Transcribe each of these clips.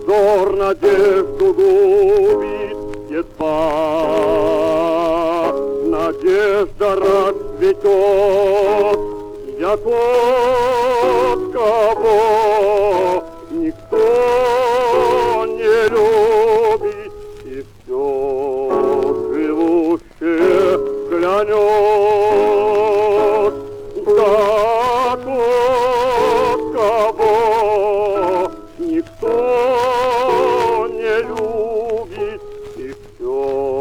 взор надежду губит едва. Надежда расцветет, я тот, кого никто не любит, и все живущее клянет. Да, тот, кого никто не любит, и все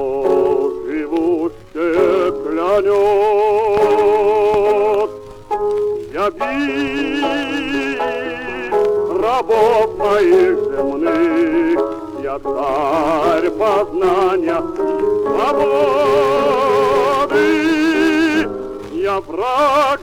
живущее клянет. Я бил рабов моих земных, я царь познания и свободы, я враг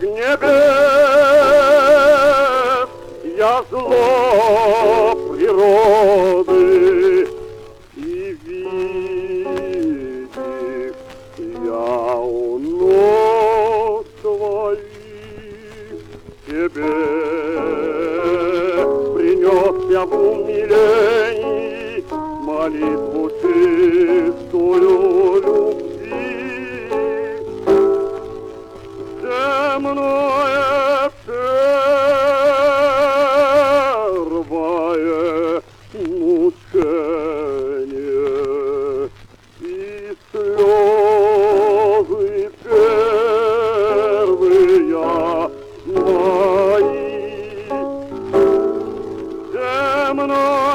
небес, я зло природы. И видишь, я у ног твоих тебе принес я в умилении молитву чистую любви. Земное первое мучение и слезы первые мои. Земное